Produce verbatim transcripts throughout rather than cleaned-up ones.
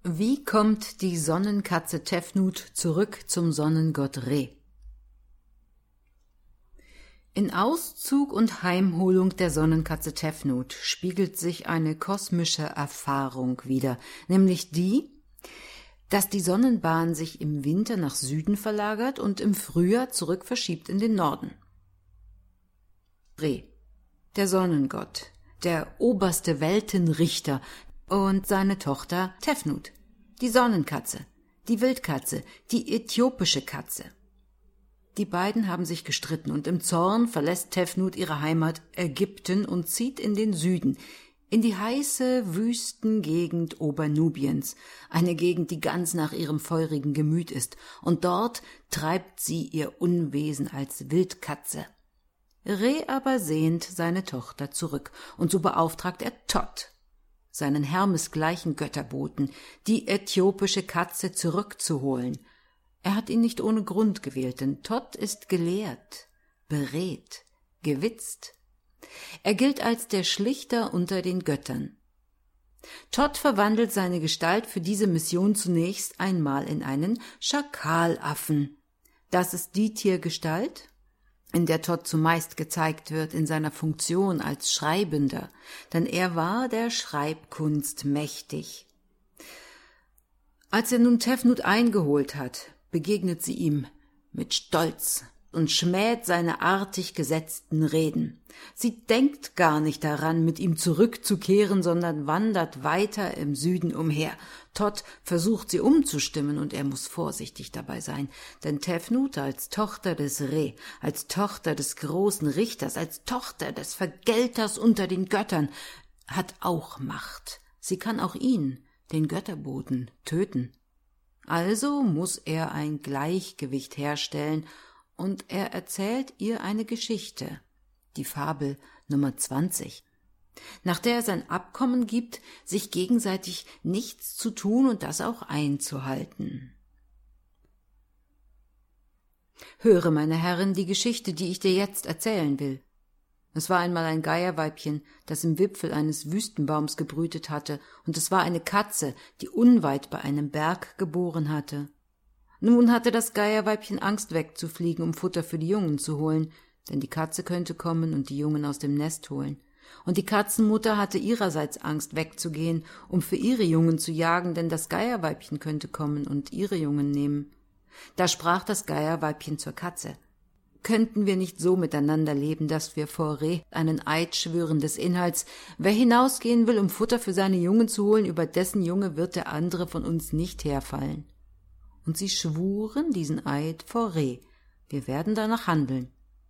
Wie kommt die Sonnenkatze Tefnut zurück zum Sonnengott Re? In Auszug und Heimholung der Sonnenkatze Tefnut spiegelt sich eine kosmische Erfahrung wider, nämlich die, dass die Sonnenbahn sich im Winter nach Süden verlagert und im Frühjahr zurück verschiebt in den Norden. Re, der Sonnengott, der oberste Weltenrichter, und seine Tochter Tefnut, die Sonnenkatze, die Wildkatze, die äthiopische Katze. Die beiden haben sich gestritten und im Zorn verlässt Tefnut ihre Heimat Ägypten und zieht in den Süden, in die heiße Wüstengegend Obernubiens, eine Gegend, die ganz nach ihrem feurigen Gemüt ist, und dort treibt sie ihr Unwesen als Wildkatze. Re aber sehnt seine Tochter zurück, und so beauftragt er Tot, seinen hermesgleichen Götterboten, die äthiopische Katze zurückzuholen. Er hat ihn nicht ohne Grund gewählt, denn Tot ist gelehrt, beredt, gewitzt. Er gilt als der Schlichter unter den Göttern. Tot verwandelt seine Gestalt für diese Mission zunächst einmal in einen Schakalaffen. Das ist die Tiergestalt, in der Tot zumeist gezeigt wird in seiner Funktion als Schreibender, denn er war der Schreibkunst mächtig. Als er nun Tefnut eingeholt hat, begegnet sie ihm mit Stolz und schmäht seine artig gesetzten Reden. Sie denkt gar nicht daran, mit ihm zurückzukehren, sondern wandert weiter im Süden umher. Tot versucht sie umzustimmen, und er muss vorsichtig dabei sein, denn Tefnut als Tochter des Re, als Tochter des großen Richters, als Tochter des Vergelters unter den Göttern, hat auch Macht. Sie kann auch ihn, den Götterboten, töten. Also muss er ein Gleichgewicht herstellen, und er erzählt ihr eine Geschichte, die Fabel Nummer zwanzig, nach der er sein Abkommen gibt, sich gegenseitig nichts zu tun und das auch einzuhalten. Höre, meine Herrin, die Geschichte, die ich dir jetzt erzählen will. Es war einmal ein Geierweibchen, das im Wipfel eines Wüstenbaums gebrütet hatte, und es war eine Katze, die unweit bei einem Berg geboren hatte. Nun hatte das Geierweibchen Angst, wegzufliegen, um Futter für die Jungen zu holen, denn die Katze könnte kommen und die Jungen aus dem Nest holen. Und die Katzenmutter hatte ihrerseits Angst, wegzugehen, um für ihre Jungen zu jagen, denn das Geierweibchen könnte kommen und ihre Jungen nehmen. Da sprach das Geierweibchen zur Katze: Könnten wir nicht so miteinander leben, dass wir vor Re einen Eid schwören des Inhalts: Wer hinausgehen will, um Futter für seine Jungen zu holen, über dessen Junge wird der andere von uns nicht herfallen. Und sie schwuren diesen Eid vor Re. Wir werden danach handeln.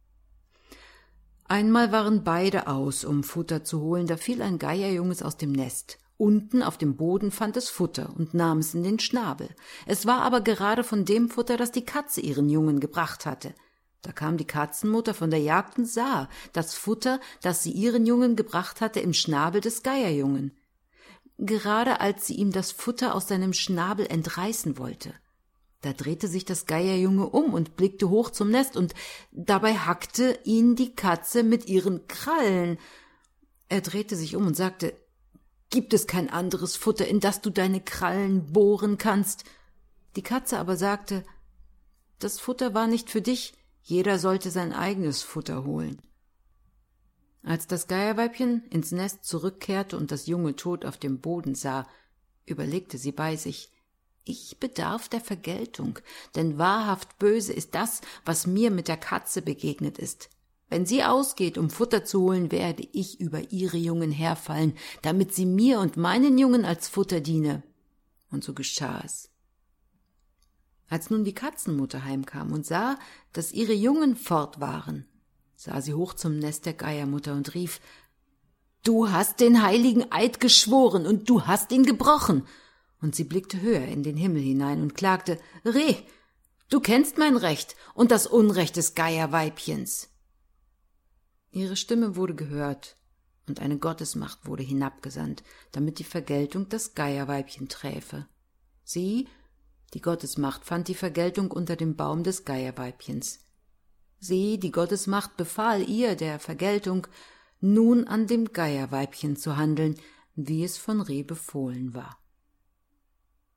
Einmal waren beide aus, um Futter zu holen, da fiel ein Geierjunges aus dem Nest. Unten auf dem Boden fand es Futter und nahm es in den Schnabel. Es war aber gerade von dem Futter, das die Katze ihren Jungen gebracht hatte. Da kam die Katzenmutter von der Jagd und sah das Futter, das sie ihren Jungen gebracht hatte, im Schnabel des Geierjungen. Gerade als sie ihm das Futter aus seinem Schnabel entreißen wollte, da drehte sich das Geierjunge um und blickte hoch zum Nest, und dabei hackte ihn die Katze mit ihren Krallen. Er drehte sich um und sagte: »Gibt es kein anderes Futter, in das du deine Krallen bohren kannst?« Die Katze aber sagte: »Das Futter war nicht für dich, jeder sollte sein eigenes Futter holen.« Als das Geierweibchen ins Nest zurückkehrte und das Junge tot auf dem Boden sah, überlegte sie bei sich: Ich bedarf der Vergeltung, denn wahrhaft böse ist das, was mir mit der Katze begegnet ist. Wenn sie ausgeht, um Futter zu holen, werde ich über ihre Jungen herfallen, damit sie mir und meinen Jungen als Futter diene. Und so geschah es. Als nun die Katzenmutter heimkam und sah, dass ihre Jungen fort waren, sah sie hoch zum Nest der Geiermutter und rief: »Du hast den heiligen Eid geschworen und du hast ihn gebrochen!« Und sie blickte höher in den Himmel hinein und klagte: »Re, du kennst mein Recht und das Unrecht des Geierweibchens.« Ihre Stimme wurde gehört, und eine Gottesmacht wurde hinabgesandt, damit die Vergeltung das Geierweibchen träfe. Sie, die Gottesmacht, fand die Vergeltung unter dem Baum des Geierweibchens. Sie, die Gottesmacht, befahl ihr, der Vergeltung, nun an dem Geierweibchen zu handeln, wie es von Re befohlen war.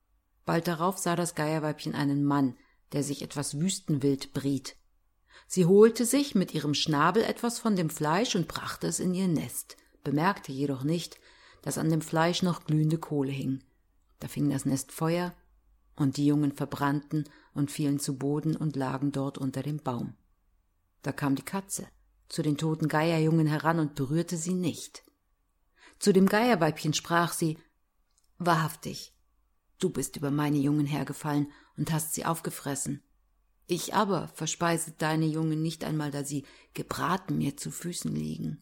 Bald darauf sah das Geierweibchen einen Mann, der sich etwas Wüstenwild briet. Sie holte sich mit ihrem Schnabel etwas von dem Fleisch und brachte es in ihr Nest, bemerkte jedoch nicht, dass an dem Fleisch noch glühende Kohle hing. Da fing das Nest Feuer, und die Jungen verbrannten und fielen zu Boden und lagen dort unter dem Baum. Da kam die Katze zu den toten Geierjungen heran und berührte sie nicht. Zu dem Geierweibchen sprach sie: »Wahrhaftig, du bist über meine Jungen hergefallen und hast sie aufgefressen. Ich aber verspeise deine Jungen nicht einmal, da sie gebraten mir zu Füßen liegen.«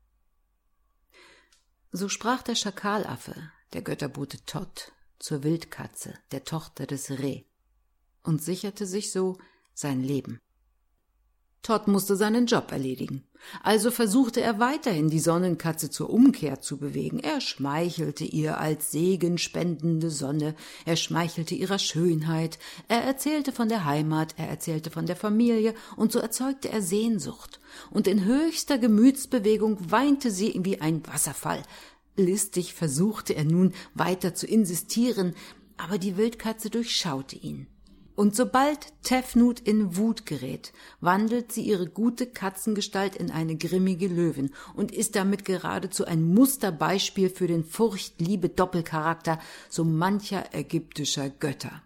So sprach der Schakalaffe, der Götterbote Thoth, zur Wildkatze, der Tochter des Re, und sicherte sich so sein Leben. Thoth musste seinen Job erledigen, also versuchte er weiterhin, die Sonnenkatze zur Umkehr zu bewegen. Er schmeichelte ihr als segenspendende Sonne, er schmeichelte ihrer Schönheit, er erzählte von der Heimat, er erzählte von der Familie, und so erzeugte er Sehnsucht, und in höchster Gemütsbewegung weinte sie wie ein Wasserfall. Listig versuchte er nun weiter zu insistieren, aber die Wildkatze durchschaute ihn. Und sobald Tefnut in Wut gerät, wandelt sie ihre gute Katzengestalt in eine grimmige Löwin und ist damit geradezu ein Musterbeispiel für den Furcht-Liebe-Doppelcharakter so mancher ägyptischer Götter.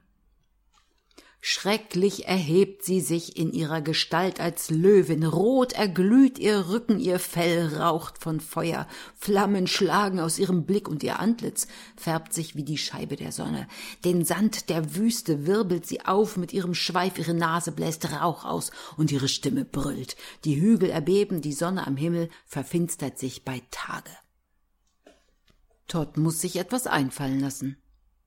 Schrecklich erhebt sie sich in ihrer Gestalt als Löwin, rot erglüht ihr Rücken, ihr Fell raucht von Feuer, Flammen schlagen aus ihrem Blick und ihr Antlitz färbt sich wie die Scheibe der Sonne. Den Sand der Wüste wirbelt sie auf mit ihrem Schweif, ihre Nase bläst Rauch aus und ihre Stimme brüllt. Die Hügel erbeben, die Sonne am Himmel verfinstert sich bei Tage. Thoth muss sich etwas einfallen lassen.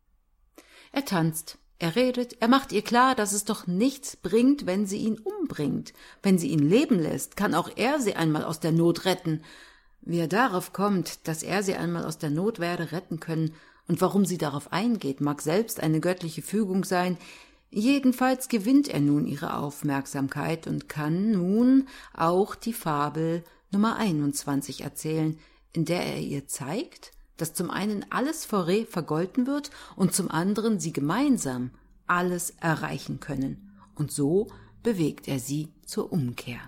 Er tanzt. Er redet, er macht ihr klar, dass es doch nichts bringt, wenn sie ihn umbringt. Wenn sie ihn leben lässt, kann auch er sie einmal aus der Not retten. Wie er darauf kommt, dass er sie einmal aus der Not werde retten können, und warum sie darauf eingeht, mag selbst eine göttliche Fügung sein. Jedenfalls gewinnt er nun ihre Aufmerksamkeit und kann nun auch die Fabel Nummer einundzwanzig erzählen, in der er ihr zeigt, dass zum einen alles vor Re vergolten wird und zum anderen sie gemeinsam alles erreichen können. Und so bewegt er sie zur Umkehr.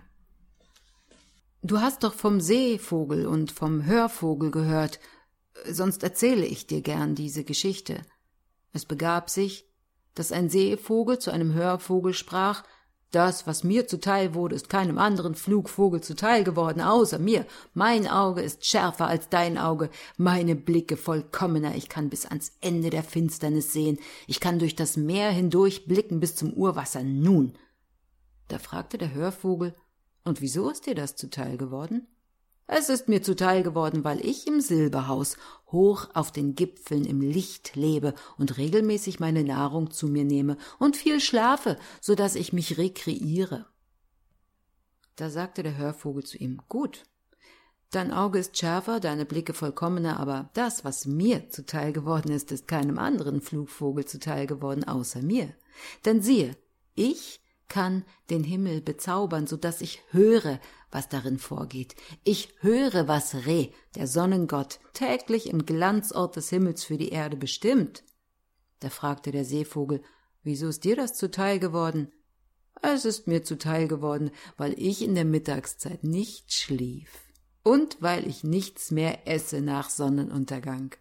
Du hast doch vom Seevogel und vom Hörvogel gehört, sonst erzähle ich dir gern diese Geschichte. Es begab sich, dass ein Seevogel zu einem Hörvogel sprach: »Das, was mir zuteil wurde, ist keinem anderen Flugvogel zuteil geworden, außer mir. Mein Auge ist schärfer als dein Auge, meine Blicke vollkommener. Ich kann bis ans Ende der Finsternis sehen. Ich kann durch das Meer hindurch blicken bis zum Urwasser. Nun!« Da fragte der Hörvogel: »Und wieso ist dir das zuteil geworden?« »Es ist mir zuteil geworden, weil ich im Silberhaus hoch auf den Gipfeln im Licht lebe und regelmäßig meine Nahrung zu mir nehme und viel schlafe, so dass ich mich rekreiere.« Da sagte der Hörvogel zu ihm: »Gut, dein Auge ist schärfer, deine Blicke vollkommener, aber das, was mir zuteil geworden ist, ist keinem anderen Flugvogel zuteil geworden, außer mir. Denn siehe, ich kann den Himmel bezaubern, so dass ich höre, was darin vorgeht. Ich höre, was Re, der Sonnengott, täglich im Glanzort des Himmels für die Erde bestimmt.« Da fragte der Seevogel: »Wieso ist dir das zuteil geworden?« »Es ist mir zuteil geworden, weil ich in der Mittagszeit nicht schlief und weil ich nichts mehr esse nach Sonnenuntergang.«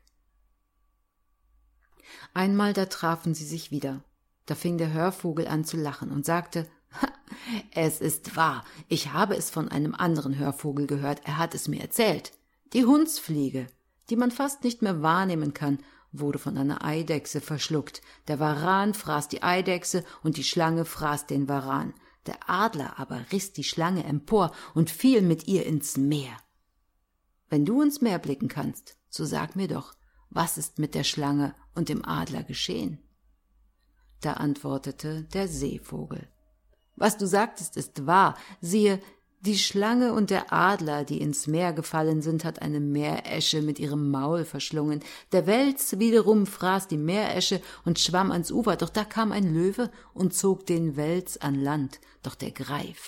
Einmal da trafen sie sich wieder. Da fing der Hörvogel an zu lachen und sagte: »Es ist wahr, ich habe es von einem anderen Hörvogel gehört, er hat es mir erzählt. Die Hundsfliege, die man fast nicht mehr wahrnehmen kann, wurde von einer Eidechse verschluckt. Der Varan fraß die Eidechse und die Schlange fraß den Varan. Der Adler aber riss die Schlange empor und fiel mit ihr ins Meer. Wenn du ins Meer blicken kannst, so sag mir doch, was ist mit der Schlange und dem Adler geschehen?« Da antwortete der Seevogel: »Was du sagtest, ist wahr. Siehe, die Schlange und der Adler, die ins Meer gefallen sind, hat eine Meeresche mit ihrem Maul verschlungen. Der Wels wiederum fraß die Meeresche und schwamm ans Ufer, doch da kam ein Löwe und zog den Wels an Land. Doch der Greif,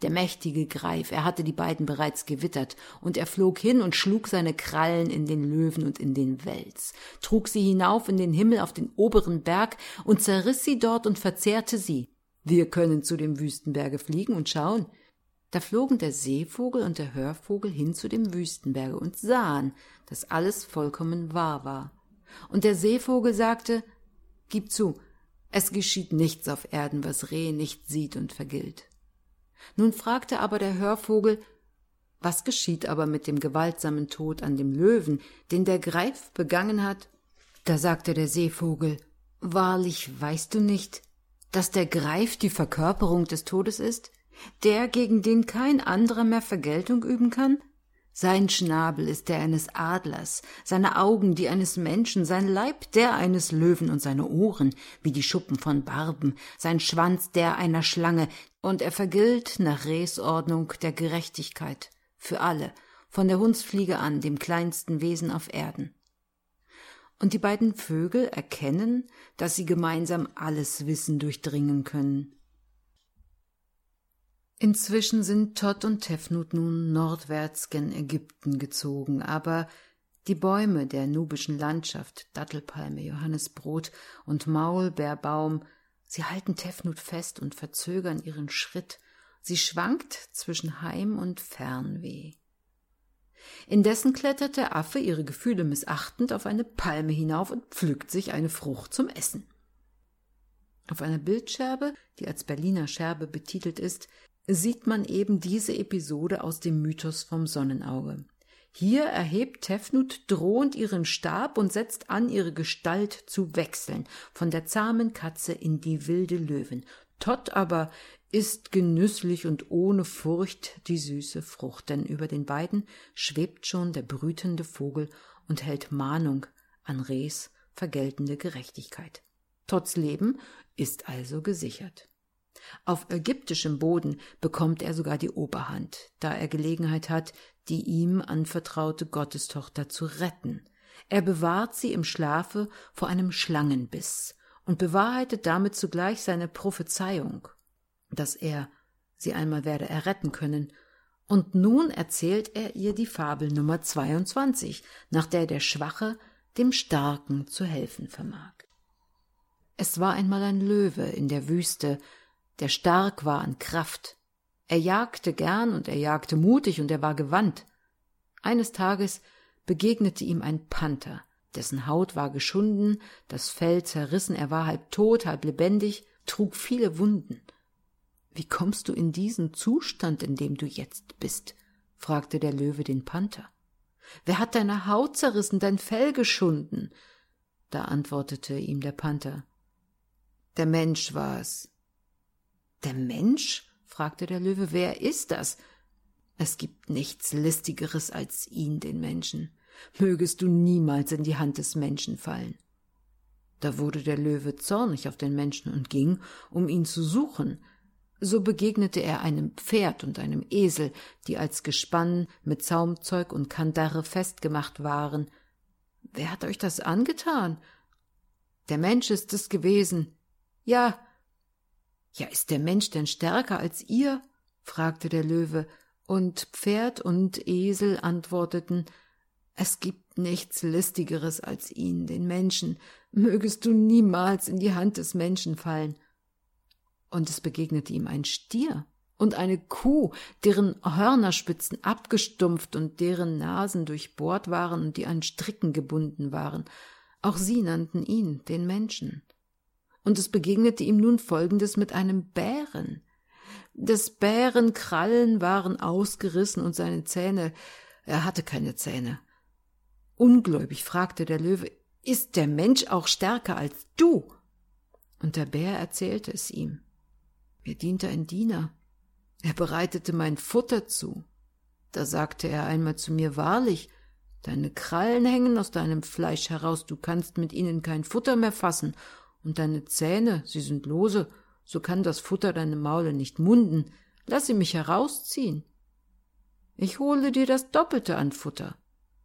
der mächtige Greif, er hatte die beiden bereits gewittert, und er flog hin und schlug seine Krallen in den Löwen und in den Wels, trug sie hinauf in den Himmel auf den oberen Berg und zerriss sie dort und verzehrte sie. Wir können zu dem Wüstenberge fliegen und schauen. Da flogen der Seevogel und der Hörvogel hin zu dem Wüstenberge und sahen, dass alles vollkommen wahr war. Und der Seevogel sagte: Gib zu, es geschieht nichts auf Erden, was Reh nicht sieht und vergilt. Nun fragte aber der Hörvogel: Was geschieht aber mit dem gewaltsamen Tod an dem Löwen, den der Greif begangen hat? Da sagte der Seevogel: Wahrlich weißt du nicht, dass der Greif die Verkörperung des Todes ist, der, gegen den kein anderer mehr Vergeltung üben kann? Sein Schnabel ist der eines Adlers, seine Augen die eines Menschen, sein Leib der eines Löwen und seine Ohren wie die Schuppen von Barben, sein Schwanz der einer Schlange, und er vergilt nach Resordnung der Gerechtigkeit für alle, von der Hundsfliege an, dem kleinsten Wesen auf Erden. Und die beiden Vögel erkennen, dass sie gemeinsam alles Wissen durchdringen können. Inzwischen sind Todd und Tefnut nun nordwärts gen Ägypten gezogen, aber die Bäume der nubischen Landschaft, Dattelpalme, Johannisbrot und Maulbeerbaum, sie halten Tefnut fest und verzögern ihren Schritt. Sie schwankt zwischen Heim und Fernweh. Indessen klettert der Affe, ihre Gefühle missachtend, auf eine Palme hinauf und pflückt sich eine Frucht zum Essen. Auf einer Bildscherbe, die als Berliner Scherbe betitelt ist, sieht man eben diese Episode aus dem Mythos vom Sonnenauge. Hier erhebt Tefnut drohend ihren Stab und setzt an, ihre Gestalt zu wechseln, von der zahmen Katze in die wilde Löwin. Todd aber isst genüsslich und ohne Furcht die süße Frucht, denn über den beiden schwebt schon der brütende Vogel und hält Mahnung an Rehs vergeltende Gerechtigkeit. Todds Leben ist also gesichert. Auf ägyptischem Boden bekommt er sogar die Oberhand, da er Gelegenheit hat, die ihm anvertraute Gottestochter zu retten. Er bewahrt sie im Schlafe vor einem Schlangenbiss und bewahrheitet damit zugleich seine Prophezeiung, dass er sie einmal werde erretten können. Und nun erzählt er ihr die Fabel Nummer zweiundzwanzig, nach der der Schwache dem Starken zu helfen vermag. Es war einmal ein Löwe in der Wüste, der stark war an Kraft. Er jagte gern und er jagte mutig und er war gewandt. Eines Tages begegnete ihm ein Panther, dessen Haut war geschunden, das Fell zerrissen, er war halb tot, halb lebendig, trug viele Wunden. »Wie kommst du in diesen Zustand, in dem du jetzt bist?« fragte der Löwe den Panther. »Wer hat deine Haut zerrissen, dein Fell geschunden?« Da antwortete ihm der Panther: »Der Mensch war es.« »Der Mensch?« fragte der Löwe. »Wer ist das?« »Es gibt nichts Listigeres als ihn, den Menschen. Mögest du niemals in die Hand des Menschen fallen.« Da wurde der Löwe zornig auf den Menschen und ging, um ihn zu suchen. So begegnete er einem Pferd und einem Esel, die als Gespann mit Zaumzeug und Kandare festgemacht waren. »Wer hat euch das angetan?« »Der Mensch ist es gewesen.« »Ja, ja, ist der Mensch denn stärker als ihr?« fragte der Löwe, und Pferd und Esel antworteten: »Es gibt nichts Listigeres als ihn, den Menschen. Mögest du niemals in die Hand des Menschen fallen.« Und es begegnete ihm ein Stier und eine Kuh, deren Hörnerspitzen abgestumpft und deren Nasen durchbohrt waren und die an Stricken gebunden waren. Auch sie nannten ihn, den Menschen. Und es begegnete ihm nun Folgendes mit einem Bären. Des Bären Krallen waren ausgerissen und seine Zähne, er hatte keine Zähne. Ungläubig fragte der Löwe: »Ist der Mensch auch stärker als du?« Und der Bär erzählte es ihm. »Mir diente ein Diener. Er bereitete mein Futter zu. Da sagte er einmal zu mir: Wahrlich, deine Krallen hängen aus deinem Fleisch heraus, du kannst mit ihnen kein Futter mehr fassen, und deine Zähne, sie sind lose, so kann das Futter deine Maule nicht munden. Lass sie mich herausziehen. Ich hole dir das Doppelte an Futter.«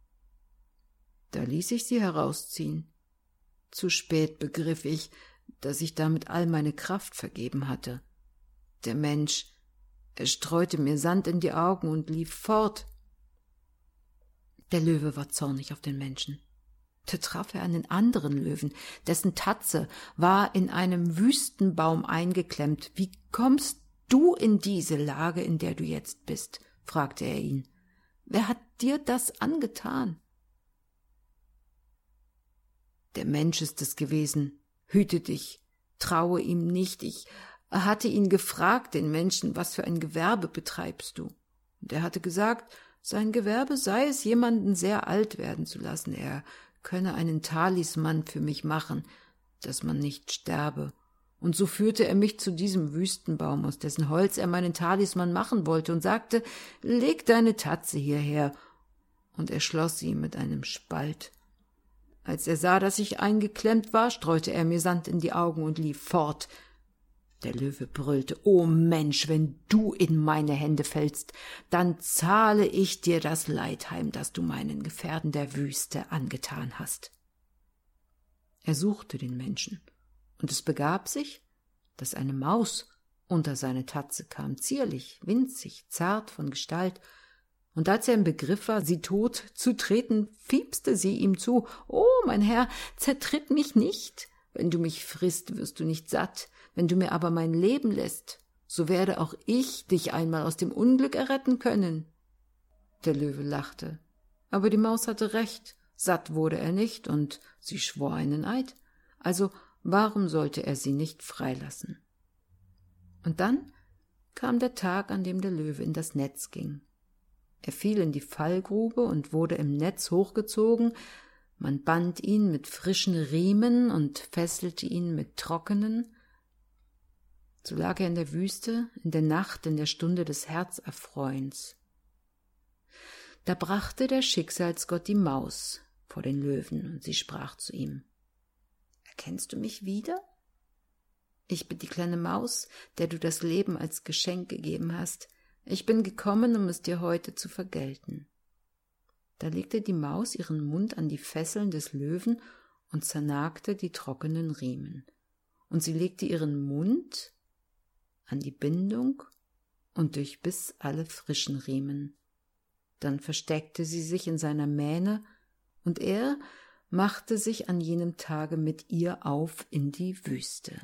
Da ließ ich sie herausziehen. Zu spät begriff ich, dass ich damit all meine Kraft vergeben hatte. Der Mensch, Er streute mir Sand in die Augen und lief fort. Der Löwe war zornig auf den Menschen. Da traf er einen anderen Löwen, dessen Tatze war in einem Wüstenbaum eingeklemmt. »Wie kommst du in diese Lage, in der du jetzt bist?« fragte er ihn. »Wer hat dir das angetan?« »Der Mensch ist es gewesen. Hüte dich, traue ihm nicht. Ich hatte ihn gefragt, den Menschen, was für ein Gewerbe betreibst du? Und er hatte gesagt, sein Gewerbe sei es, jemanden sehr alt werden zu lassen. Er könne einen Talisman für mich machen, dass man nicht sterbe. Und so führte er mich zu diesem Wüstenbaum, aus dessen Holz er meinen Talisman machen wollte, und sagte, leg deine Tatze hierher. Und er schloss sie mit einem Spalt. Als er sah, dass ich eingeklemmt war, streute er mir Sand in die Augen und lief fort. Der Löwe brüllte, »O Mensch, wenn du in meine Hände fällst, dann zahle ich dir das Leid heim, das du meinen Gefährten der Wüste angetan hast.« Er suchte den Menschen, und es begab sich, dass eine Maus unter seine Tatze kam, zierlich, winzig, zart von Gestalt, und als er im Begriff war, sie tot zu treten, fiepste sie ihm zu, »O, mein Herr, zertritt mich nicht! Wenn du mich frisst, wirst du nicht satt. Wenn du mir aber mein Leben lässt, so werde auch ich dich einmal aus dem Unglück erretten können.« Der Löwe lachte, aber die Maus hatte recht, satt wurde er nicht, und sie schwor einen Eid, also warum sollte er sie nicht freilassen? Und dann kam der Tag, an dem der Löwe in das Netz ging. Er fiel in die Fallgrube und wurde im Netz hochgezogen. Man band ihn mit frischen Riemen und fesselte ihn mit trockenen. So lag er in der Wüste, in der Nacht, in der Stunde des Herzerfreuens. Da brachte der Schicksalsgott die Maus vor den Löwen, und sie sprach zu ihm, »Erkennst du mich wieder? Ich bin die kleine Maus, der du das Leben als Geschenk gegeben hast. Ich bin gekommen, um es dir heute zu vergelten.« Da legte die Maus ihren Mund an die Fesseln des Löwen und zernagte die trockenen Riemen. Und sie legte ihren Mund an die Bindung und durchbiss alle frischen Riemen. Dann versteckte sie sich in seiner Mähne, und er machte sich an jenem Tage mit ihr auf in die Wüste.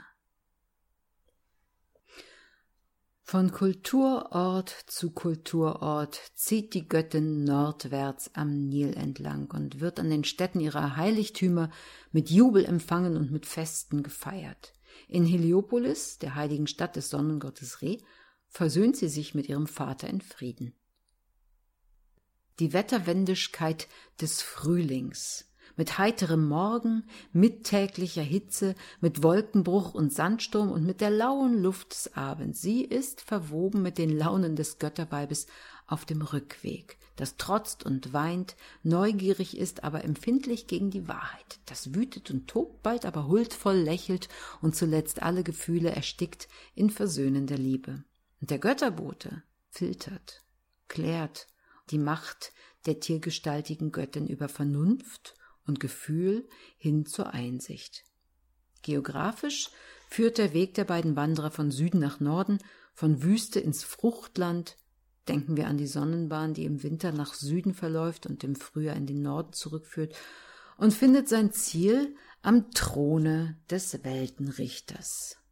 Von Kulturort zu Kulturort zieht die Göttin nordwärts am Nil entlang und wird an den Stätten ihrer Heiligtümer mit Jubel empfangen und mit Festen gefeiert. In Heliopolis, der heiligen Stadt des Sonnengottes Re, versöhnt sie sich mit ihrem Vater in Frieden. Die Wetterwendigkeit des Frühlings, mit heiterem Morgen, mittäglicher Hitze, mit Wolkenbruch und Sandsturm und mit der lauen Luft des Abends. Sie ist verwoben mit den Launen des Götterweibes auf dem Rückweg, das trotzt und weint, neugierig ist, aber empfindlich gegen die Wahrheit, das wütet und tobt, bald aber huldvoll lächelt und zuletzt alle Gefühle erstickt in versöhnender Liebe. Und der Götterbote filtert, klärt die Macht der tiergestaltigen Göttin über Vernunft und Gefühl hin zur Einsicht. Geografisch führt der Weg der beiden Wanderer von Süden nach Norden, von Wüste ins Fruchtland. Denken wir an die Sonnenbahn, die im Winter nach Süden verläuft und im Frühjahr in den Norden zurückführt, und findet sein Ziel am Throne des Weltenrichters.